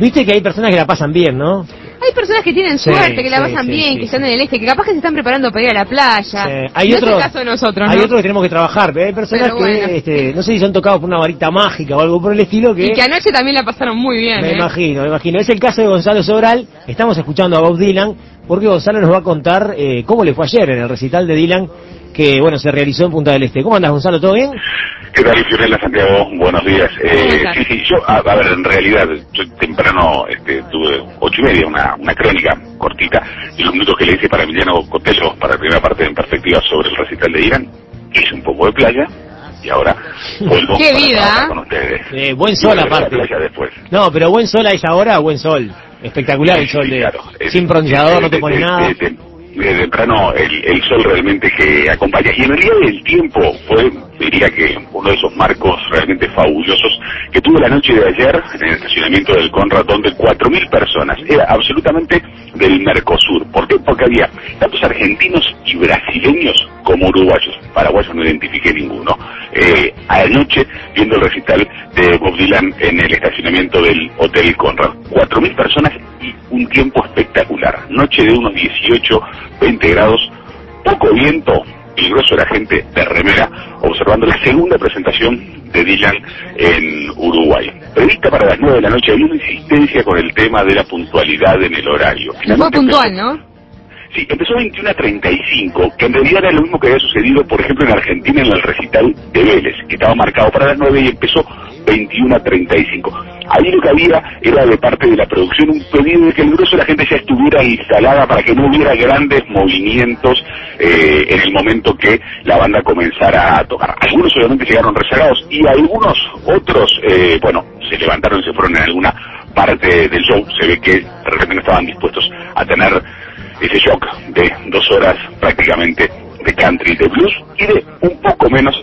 Viste que hay personas que la pasan bien, ¿no? Hay personas que tienen suerte, que la pasan bien, que están en el este, que capaz que se están preparando para ir a la playa. Hay no otros, es el caso de nosotros, ¿no? Hay otros que tenemos que trabajar, pero hay personas pero bueno, que, no sé si son tocados por una varita mágica o algo por el estilo, que... Y que anoche también la pasaron muy bien, Me imagino. Es el caso de Gonzalo Sobral. Estamos escuchando a Bob Dylan, porque Gonzalo nos va a contar cómo le fue ayer en el recital de Dylan, que, bueno, se realizó en Punta del Este. ¿Cómo andas, Gonzalo? ¿Todo bien? ¿Qué tal, Fiorella, Santiago? Buenos días. Sí, yo, a ver, en realidad, yo temprano tuve 8:30, una crónica cortita, y los minutos que le hice para Emiliano Cotello, para la primera parte en perspectiva sobre el recital de Irán, hice un poco de playa, y ahora vuelvo ¡Qué para vida! trabajar con ustedes. Buen sol aparte. No, pero buen sol a esa hora, buen sol. Espectacular el sol, claro, sin bronceador, no te pone nada. De temprano el sol realmente que acompaña, y en realidad el tiempo fue, diría que uno de esos marcos realmente fabulosos que tuvo la noche de ayer en el estacionamiento del Conrad, donde 4.000 personas, era absolutamente del Mercosur. ¿Por qué? Porque había tantos argentinos y brasileños como uruguayos. Paraguayos no identifiqué ninguno. Anoche viendo el recital de Bob Dylan en el estacionamiento del Hotel Conrad, 4.000 personas y un tiempo espectacular. Noche de unos 18, 20 grados, poco viento, y el grueso de la gente de remera observando la segunda presentación de Dylan en Uruguay. Prevista para las 9 de la noche, había una insistencia con el tema de la puntualidad en el horario. Fue puntual, ¿no? Sí, empezó 21:35, que en realidad era lo mismo que había sucedido, por ejemplo, en Argentina en el recital de Vélez, que estaba marcado para las 9 y empezó 21:35. Ahí lo que había era de parte de la producción un pedido de que el grueso de la gente ya estuviera instalada para que no hubiera grandes movimientos en el momento que la banda comenzara a tocar. Algunos obviamente llegaron rezagados y algunos otros, se levantaron y se fueron en alguna parte del show. Se ve que de repente no estaban dispuestos a tener ese shock de 2 horas prácticamente de country, de blues y de un poco menos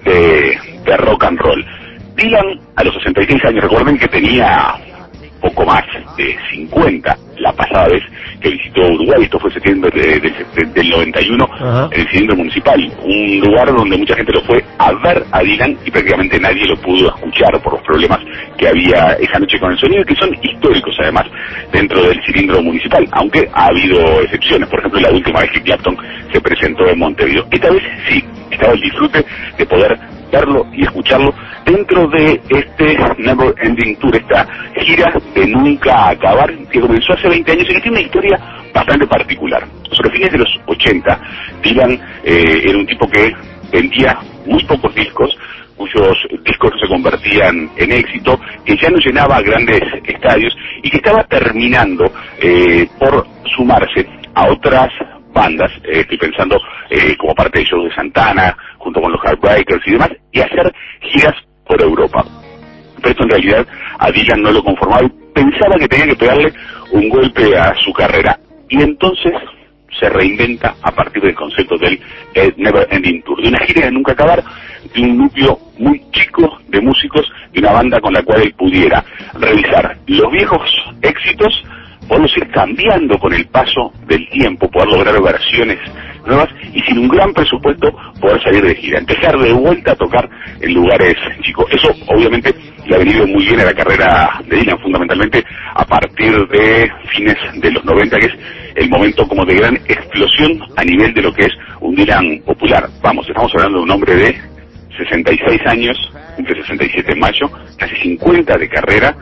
de rock and roll. Dylan, a los 66 años, recuerden que tenía poco más de 50 la pasada vez que visitó Uruguay. Esto fue en septiembre del 91, en el cilindro municipal, un lugar donde mucha gente lo fue a ver a Dylan y prácticamente nadie lo pudo escuchar por los problemas que había esa noche con el sonido, que son históricos además dentro del cilindro municipal, aunque ha habido excepciones. Por ejemplo, la última vez que Clapton se presentó en Montevideo. Esta vez sí, estaba el disfrute de poder verlo y escucharlo dentro de este Never Ending Tour, esta gira de nunca acabar, que comenzó hace 20 años y que tiene una historia bastante particular. Sobre fines de los 80, Dylan era un tipo que vendía muy pocos discos, cuyos discos se convertían en éxito, que ya no llenaba grandes estadios y que estaba terminando por sumarse a otras bandas, estoy pensando como parte de shows de Santana, junto con los Heartbreakers y demás, y hacer giras por Europa. Pero esto en realidad a Dylan no lo conformaba y pensaba que tenía que pegarle un golpe a su carrera. Y entonces se reinventa a partir del concepto del Never Ending Tour, de una gira de nunca acabar, de un núcleo muy chico de músicos, de una banda con la cual él pudiera revisar los viejos éxitos, poderlos ir cambiando con el paso del tiempo, poder lograr versiones nuevas y sin un gran presupuesto poder salir de gira, empezar de vuelta a tocar en lugares chicos. Eso obviamente le ha venido muy bien a la carrera de Dylan, fundamentalmente a partir de fines de los 90, que es el momento como de gran explosión a nivel de lo que es un Dylan popular. Vamos, estamos hablando de un hombre de 66 años, entre 67 en mayo, casi 50 de carrera,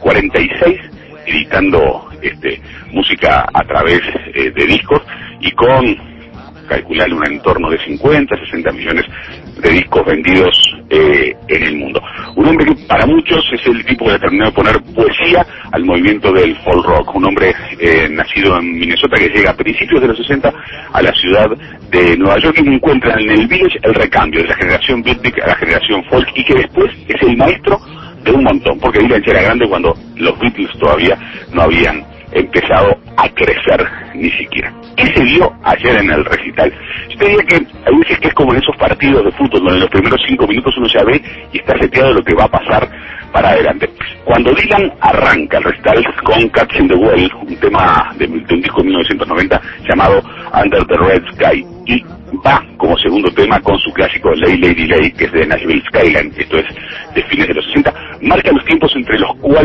46 editando música a través de discos y con, calcular un entorno de 50, 60 millones de discos vendidos en el mundo. Un hombre que para muchos es el tipo que terminó de poner poesía al movimiento del folk rock. Un hombre nacido en Minnesota que llega a principios de los 60 a la ciudad de Nueva York y encuentra en el Village el recambio de la generación beatnik a la generación folk y que después es el maestro de un montón, porque Dylan ya era grande cuando los Beatles todavía no habían empezado a crecer ni siquiera. ¿Qué se vio ayer en el recital? Yo te diría que hay veces que es como en esos partidos de fútbol, donde en los primeros 5 minutos uno ya ve y está seteado lo que va a pasar para adelante. Cuando Dylan arranca el recital con Cats in the Well, un tema de un disco de 1990 llamado Under the Red Sky, y va como segundo tema con su clásico Lay Lady Lay, que es de Nashville Skyline, esto es de fines de los 60, marca los tiempos entre los cuales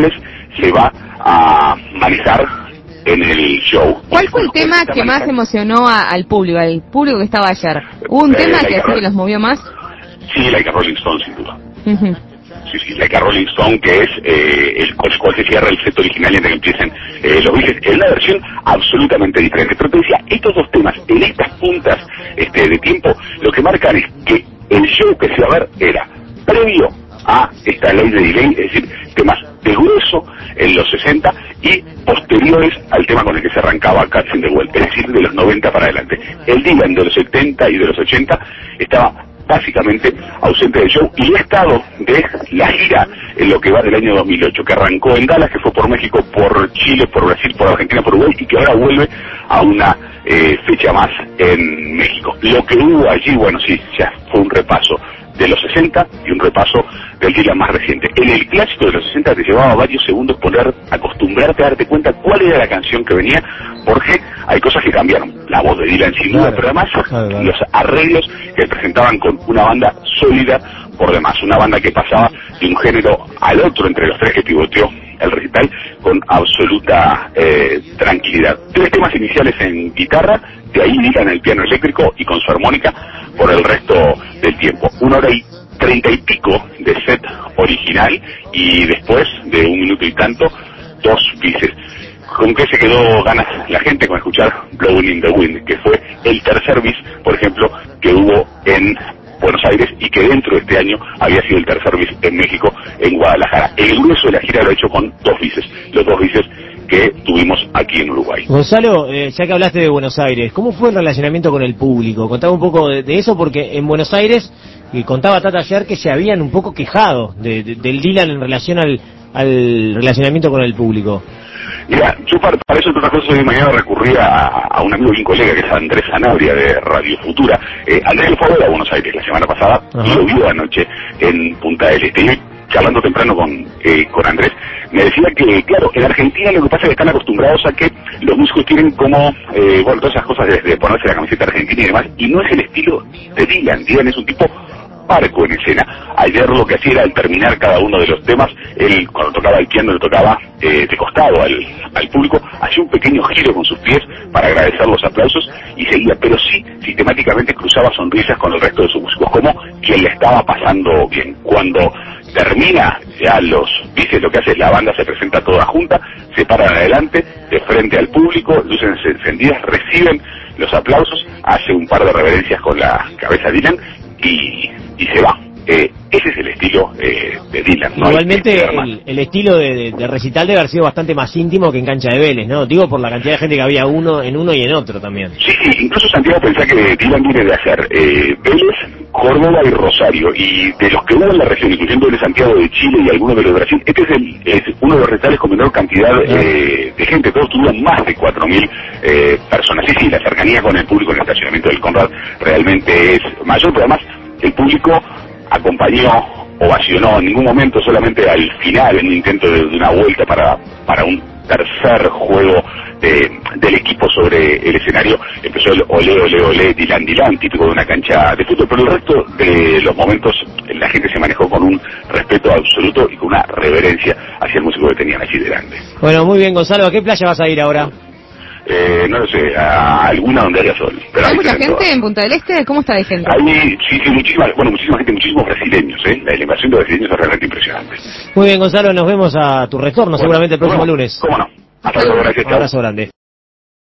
se va a manejar en el show. ¿Cuál fue el tema que más emocionó al público que estaba ayer? ¿Hubo un tema que así que los movió más? Sí, Like a Rolling Stone, sin duda. Uh-huh. Sí, Like a Rolling Stone, que es el con el cual se cierra el set original y en el que empiecen los Beatles. Es una versión absolutamente diferente. Pero te decía, estos dos temas, en estas puntas de tiempo, lo que marcan es que el show que se va a ver era previo a esta ley de delay, es decir, temas de grueso en los 60 y posteriores al tema con el que se arrancaba Cats in the Well, es decir, de los 90 para adelante. El Dylan de los 70 y de los 80 estaba básicamente ausente del show y ha estado de la gira en lo que va del año 2008, que arrancó en Dallas, que fue por México, por Chile, por Brasil, por Argentina, por Uruguay, y que ahora vuelve a una fecha más en México. Lo que hubo allí, bueno, sí, ya fue un repaso de los 60 y un repaso del Dylan más reciente. En el clásico de los 60 te llevaba varios segundos acostumbrarte a darte cuenta cuál era la canción que venía, porque hay cosas que cambiaron. La voz de Dylan sin duda, pero además los arreglos que presentaban con una banda sólida por demás, una banda que pasaba de un género al otro entre los tres que pivoteó el recital con absoluta tranquilidad. 3 temas iniciales en guitarra, de ahí Dylan el piano eléctrico y con su armónica por el resto del tiempo. 1 hora y 30 y pico de set original y después de 1 minuto y tanto 2 bises. ¿Con qué se quedó ganas la gente? Con escuchar Blowing in the Wind, que fue el tercer bis, por ejemplo, que hubo en Buenos Aires y que dentro de este año había sido el tercer bis en México, en Guadalajara. El grueso de la gira lo ha hecho con 2 bises, los 2 bises que tuvimos aquí en Uruguay. Gonzalo, ya que hablaste de Buenos Aires, ¿cómo fue el relacionamiento con el público? Contame un poco de eso, porque en Buenos Aires, contaba Tata ayer que se habían un poco quejado del Dylan en relación al relacionamiento con el público. Mira, yo para eso, entre otras cosas, hoy mañana recurrí a un amigo y un colega que es Andrés Sanabria de Radio Futura. Andrés fue a Buenos Aires la semana pasada y lo vio anoche en Punta del Este. Y charlando temprano con Andrés, me decía que, claro, en Argentina lo que pasa es que están acostumbrados a que los músicos tienen como, todas esas cosas de ponerse la camiseta argentina y demás, y no es el estilo de Dylan. Dylan es un tipo parco en escena. Ayer lo que hacía era, al terminar cada uno de los temas, él cuando tocaba el piano, lo tocaba de costado al público, hacía un pequeño giro con sus pies para agradecer los aplausos y seguía, pero sí sistemáticamente cruzaba sonrisas con el resto de sus músicos, como quien le estaba pasando bien. Cuando termina ya los bises, lo que hace es la banda se presenta toda junta, se paran adelante, de frente al público, luces encendidas, reciben los aplausos, hace un par de reverencias con la cabeza Dylan y se va. Ese es el estilo de Dylan, ¿no? Igualmente el estilo de recital debe haber sido bastante más íntimo que en cancha de Vélez, ¿no? Digo por la cantidad de gente que había en uno y en otro también. Sí, incluso Santiago pensá que Dylan viene de hacer Vélez, Córdoba y Rosario, y de los que hubo en la región, incluyendo el de Santiago de Chile y algunos de los de Brasil, este es uno de los recitales con menor cantidad de gente. Todos tuvieron más de 4.000 personas. Sí, la cercanía con el público en el estacionamiento del Conrad realmente es mayor, pero además el público acompañó, ovacionó, en ningún momento, solamente al final, en un intento de una vuelta para un tercer juego del equipo sobre el escenario, empezó el olé, olé, olé, Dylan, Dylan, típico de una cancha de fútbol, pero el resto de los momentos la gente se manejó con un respeto absoluto y con una reverencia hacia el músico que tenían allí delante. Bueno, muy bien, Gonzalo, ¿a qué playa vas a ir ahora? No lo sé, a alguna donde haya sol. Pero ¿hay mucha gente en Punta del Este? ¿Cómo está de gente? Hay, sí, muchísima gente, muchísimos brasileños, La invasión de brasileños es realmente impresionante. Muy bien, Gonzalo, nos vemos a tu retorno seguramente el próximo lunes. ¿Cómo no? Hasta luego, gracias. Un abrazo grande.